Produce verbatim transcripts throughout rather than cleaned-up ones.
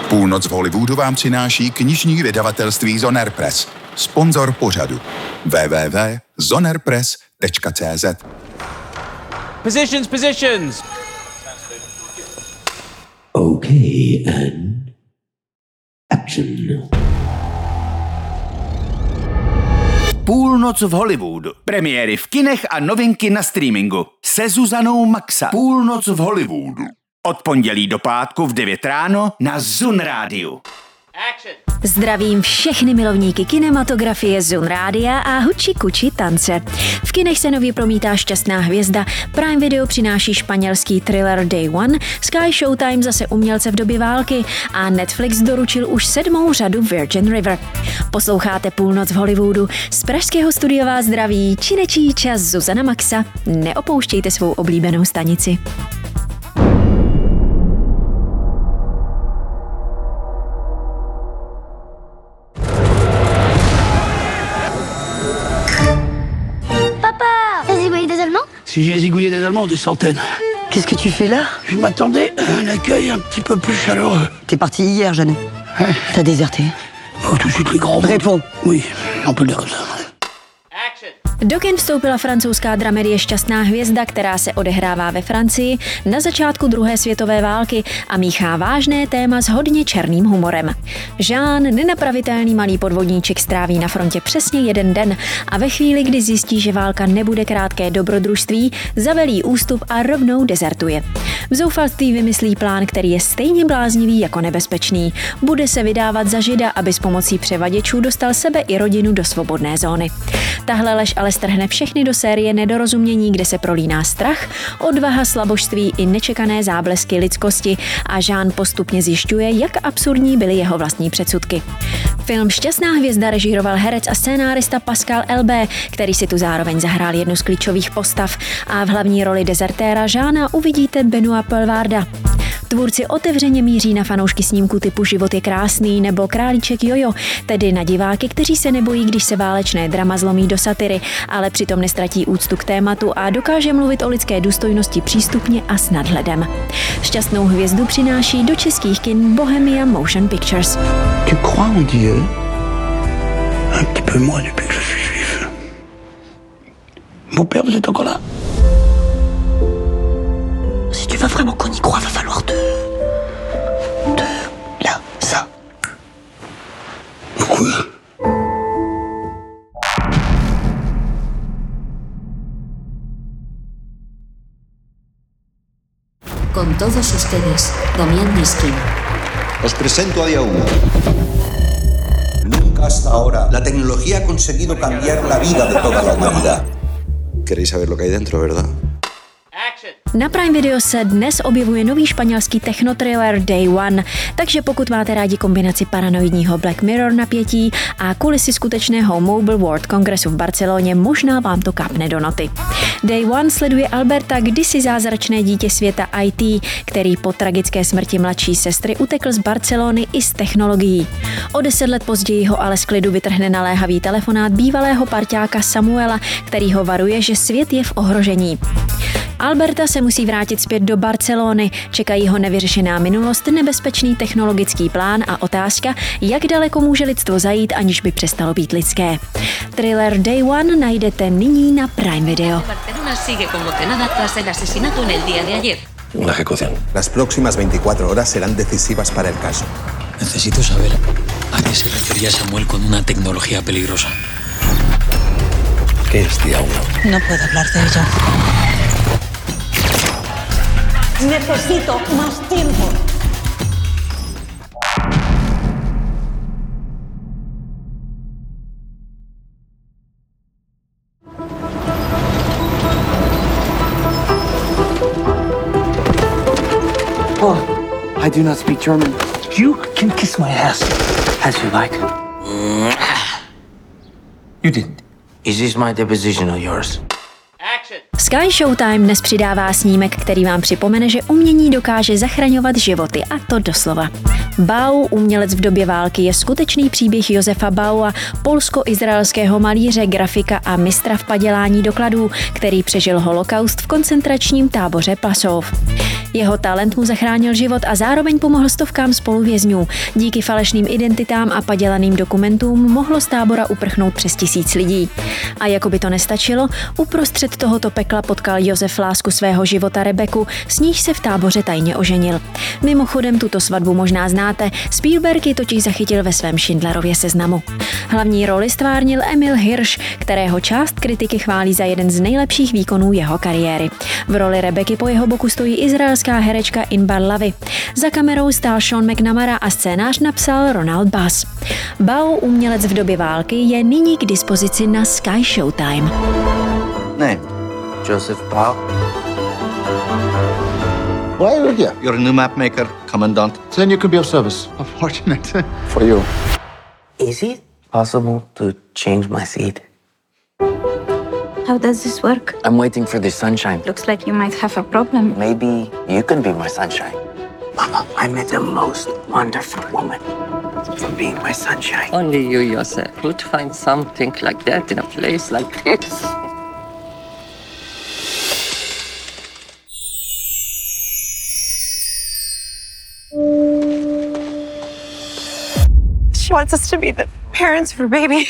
Půlnoc v Hollywoodu vám přináší knižní vydavatelství Zoner Press. Sponzor pořadu w w w tečka zonerpress tečka c z. Positions, positions! Okay, and action. Půlnoc v Hollywoodu. Premiéry v kinech a novinky na streamingu. Se Zuzanou Maxa. Půlnoc v Hollywoodu. Od pondělí do pátku v devět ráno na Zun Rádiu. Zdravím všechny milovníky kinematografie, Zun Rádia a huči kuči tance. V kinech se nově promítá Šťastná hvězda, Prime Video přináší španělský thriller Day One, Sky Showtime zase umělce v době války a Netflix doručil už sedmou řadu Virgin River. Posloucháte Půlnoc v Hollywoodu, z pražského studia vás zdraví činečí čas Zuzana Maxa. Neopouštějte svou oblíbenou stanici. Si j'ai zigouillé des Allemands, des centaines. Qu'est-ce que tu fais là? Je m'attendais à un accueil un petit peu plus chaleureux. T'es parti hier, Jeanne. Hein? T'as déserté. Oh, tout de suite les grands mots. Réponds. Oui, on peut le dire comme ça. Do kin vstoupila francouzská dramedie Šťastná hvězda, která se odehrává ve Francii na začátku druhé světové války a míchá vážné téma s hodně černým humorem. Jean, nenapravitelný malý podvodníček, stráví na frontě přesně jeden den a ve chvíli, kdy zjistí, že válka nebude krátké dobrodružství, zavelí ústup a rovnou dezertuje. V zoufalství vymyslí plán, který je stejně bláznivý jako nebezpečný. Bude se vydávat za žida, aby s pomocí převaděčů dostal sebe i rodinu do svobodné zóny. Tahle lež ale strhne všechny do série nedorozumění, kde se prolíná strach, odvaha, slabožství i nečekané záblesky lidskosti a Jean postupně zjišťuje, jak absurdní byly jeho vlastní předsudky. Film Šťastná hvězda režíroval herec a scénárista Pascal Elbé, který si tu zároveň zahrál jednu z klíčových postav, a v hlavní roli dezertéra Jeana uvidíte Benoît Poelvoarda. Tvůrci otevřeně míří na fanoušky snímku typu Život je krásný nebo Králíček Jojo, tedy na diváky, kteří se nebojí, když se válečné drama zlomí do satiry, ale přitom nestratí úctu k tématu a dokáže mluvit o lidské důstojnosti přístupně a s nadhledem. Šťastnou hvězdu přináší do českých kin Bohemia Motion Pictures. Tu crois en Dieu? Un petit peu moins depuis que je suis juif. Mon père, vous êtes encore là? Si tu veux vraiment qu'on y croit, va falloir te... te... Là, ça. Pourquoi? Con todos ustedes, Damián Miskin. Os presento a Día uno. Nunca hasta ahora la tecnología ha conseguido cambiar la vida de toda la humanidad. Queréis saber lo que hay dentro, ¿verdad? Na Prime Video se dnes objevuje nový španělský technotrailer Day One, takže pokud máte rádi kombinaci paranoidního Black Mirror napětí a kulisy skutečného Mobile World Kongresu v Barceloně, možná vám to kápne do noty. Day One sleduje Alberta, kdysi zázračné dítě světa í té, který po tragické smrti mladší sestry utekl z Barcelony i z technologií. O deset let později ho ale z klidu vytrhne naléhavý telefonát bývalého parťáka Samuela, který ho varuje, že svět je v ohrožení. Alberta se musí vrátit zpět do Barcelony, čekají ho nevyřešená minulost, nebezpečný technologický plán a otázka, jak daleko může lidstvo zajít, aniž by přestalo být lidské. Thriller Day One najdete nyní na Prime Video. Una ejecución. Las próximas veinticuatro horas serán decisivas para el caso. Necesito saber a qué se refería Samuel con una tecnología peligrosa. ¿Qué es Día uno? No puedo hablar de ello. Necesito más tiempo. Oh, I do not speak German. You can kiss my ass as you like. You didn't. Is this my deposition or yours? Sky Showtime dnes přidává snímek, který vám připomene, že umění dokáže zachraňovat životy, a to doslova. Bau, umělec v době války, je skutečný příběh Josefa Baua, polsko-izraelského malíře, grafika a mistra v padělání dokladů, který přežil holokaust v koncentračním táboře Pasov. Jeho talent mu zachránil život a zároveň pomohl stovkám spoluvězňů. Díky falešným identitám a padělaným dokumentům mohlo z tábora uprchnout přes tisíc lidí. A jako by to nestačilo, uprostřed tohoto pekla potkal Josef lásku svého života Rebeku, s níž se v táboře tajně oženil. Mimochodem tuto svatbu možná znáte, Spielberg ji totiž zachytil ve svém Schindlerově seznamu. Hlavní roli stvárnil Emil Hirsch, kterého část kritiky chválí za jeden z nejlepších výkonů jeho kariéry. V roli Rebeky po jeho boku stojí izraelská herečka Inbar Lavy. Za kamerou stál Sean McNamara a scénář napsal Ronald Bass. Bao, umělec v době války, je nyní k dispozici na Sky Showtime. Name? Joseph Bao. Why are you here? You're a new map maker, Commandant. Then you can be of service. Unfortunate. For you. Is it possible to change my seat? How does this work? I'm waiting for the sunshine. Looks like you might have a problem. Maybe you can be my sunshine. Mama, I met the most wonderful woman for being my sunshine. Only you yourself would find something like that in a place like this. She wants us to be the parents of her baby.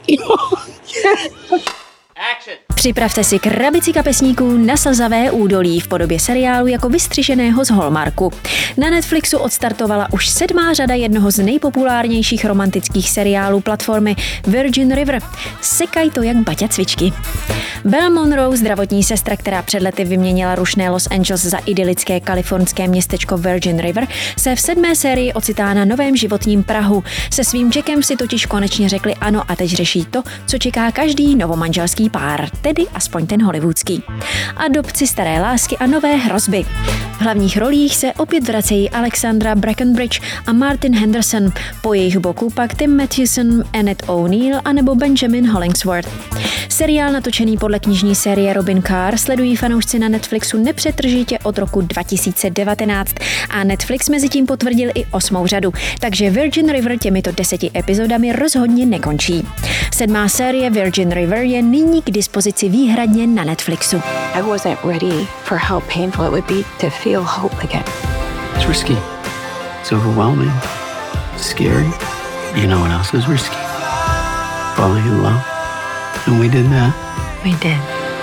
Action. Připravte si krabici kapesníků na slzavé údolí v podobě seriálu jako vystřiženého z Hallmarku. Na Netflixu odstartovala už sedmá řada jednoho z nejpopulárnějších romantických seriálů platformy Virgin River. Sekaj to jak baťa cvičky. Belle Monroe, zdravotní sestra, která před lety vyměnila rušné Los Angeles za idylické kalifornské městečko Virgin River, se v sedmé sérii ocitá na novém životním prahu. Se svým Jackem si totiž konečně řekli ano a teď řeší to, co čeká každý novomanželský pár, tedy aspoň ten hollywoodský. Adopci, staré lásky a nové hrozby. V hlavních rolích se opět vracejí Alexandra Breckenbridge a Martin Henderson, po jejich boku pak Tim Matheson, Annette O'Neill a nebo Benjamin Hollingsworth. Seriál natočený podle knižní série Robin Carr sledují fanoušci na Netflixu nepřetržitě od roku dva tisíce devatenáct a Netflix mezi tím potvrdil i osmou řadu, takže Virgin River těmito deseti epizodami rozhodně nekončí. Sedmá série Virgin River je nyní k dispozici výhradně na Netflixu. I wasn't ready for how painful it would be to feel hope again. It's risky. It's overwhelming. It's scary. You know what else is risky? Falling in love. And we did that. We did.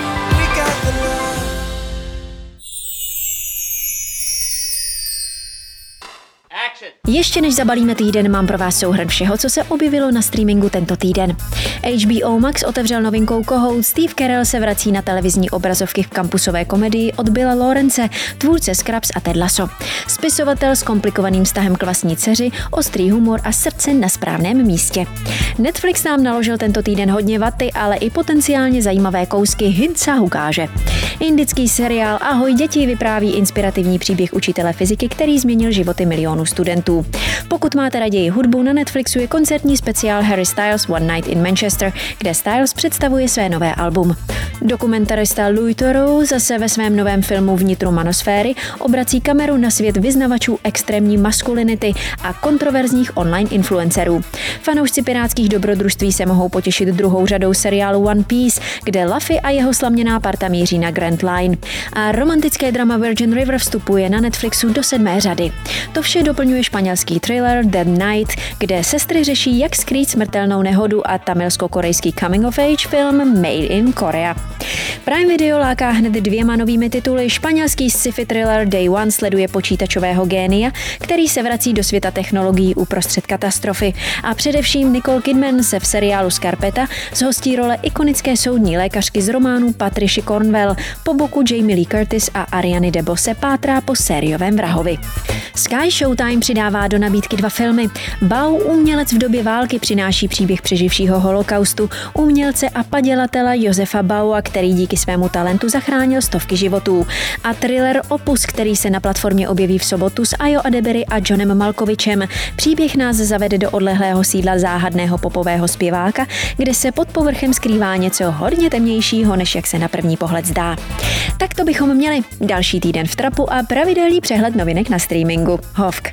Ještě než zabalíme týden, mám pro vás souhrn všeho, co se objevilo na streamingu tento týden. H B O Max otevřel novinkou Cohout. Steve Carell se vrací na televizní obrazovky v kampusové komedii od Billa Lawrence, tvůrce Scrubs a Ted Lasso. Spisovatel s komplikovaným vztahem k vlastní dceři, ostrý humor a srdce na správném místě. Netflix nám naložil tento týden hodně vaty, ale i potenciálně zajímavé kousky Hinca ukáže. Indický seriál Ahoj děti vypráví inspirativní příběh učitele fyziky, který změnil životy milionů studentů. Pokud máte raději hudbu, na Netflixu je koncertní speciál Harry Styles One Night in Manchester, kde Styles představuje své nové album. Dokumentarista Louis Theroux zase ve svém novém filmu Vnitru manosféry obrací kameru na svět vyznavačů extrémní maskulinity a kontroverzních online influencerů. Fanoušci pirátských dobrodružství se mohou potěšit druhou řadou seriálu One Piece, kde Luffy a jeho slaměná parta míří na Grand Line. A romantické drama Virgin River vstupuje na Netflixu do sedmé řady. To vše doplňuje španělský thriller Dead Night, kde sestry řeší, jak skrýt smrtelnou nehodu, a tamilsko-korejský coming of age film Made in Korea. Prime Video láká hned dvěma novými tituly. Španělský sci-fi thriller Day One sleduje počítačového génia, který se vrací do světa technologií uprostřed katastrofy. A především Nicole Kidman se v seriálu Scarpetta zhostí role ikonické soudní lékařky z románu Patricia Cornwell. Po boku Jamie Lee Curtis a Ariany DeBose pátrá po sériovém vrahovi. Sky Showtime přidává do nabídky dva filmy. Bao, umělec v době války, přináší příběh přeživšího holokaustu, umělce a padělatele Josefa Baua, který díky svému talentu zachránil stovky životů. A thriller Opus, který se na platformě objeví v sobotu s Ayo Adebery a Johnem Malkovičem. Příběh nás zavede do odlehlého sídla záhadného popového zpěváka, kde se pod povrchem skrývá něco hodně temnějšího, než jak se na první pohled zdá. Tak to bychom měli. Další týden v trapu a pravidelný přehled novinek na streamingu. Hovk.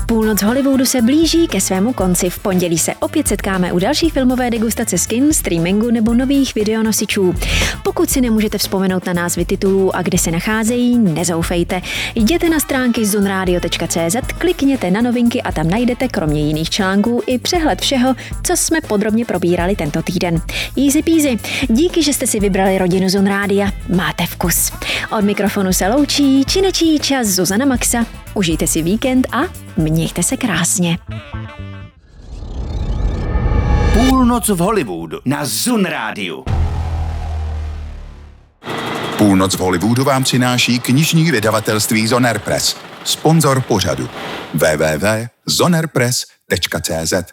Půlnoc v Hollywoodu se blíží ke svému konci. V pondělí se opět setkáme u další filmové degustace z kin, streamingu nebo nových videonosičů. Pokud si nemůžete vzpomenout na názvy titulů a kde se nacházejí, nezoufejte. Jděte na stránky zonradio tečka cé zet, klikněte na novinky a tam najdete kromě jiných článků i přehled všeho, co jsme podrobně probírali tento týden. Easy peasy. Díky, že jste si vybrali rodinu Zonrádia. Máte vkus. Od mikrofonu se loučí činečí čas Zuzana Maxa. Užijte si víkend a mějte se krásně. Půlnoc v Hollywoodu na Zun rádiu. Půlnoc v Hollywoodu vám přináší knižní vydavatelství Zoner Press, sponzor pořadu w w w tečka zonerpress tečka cé zet.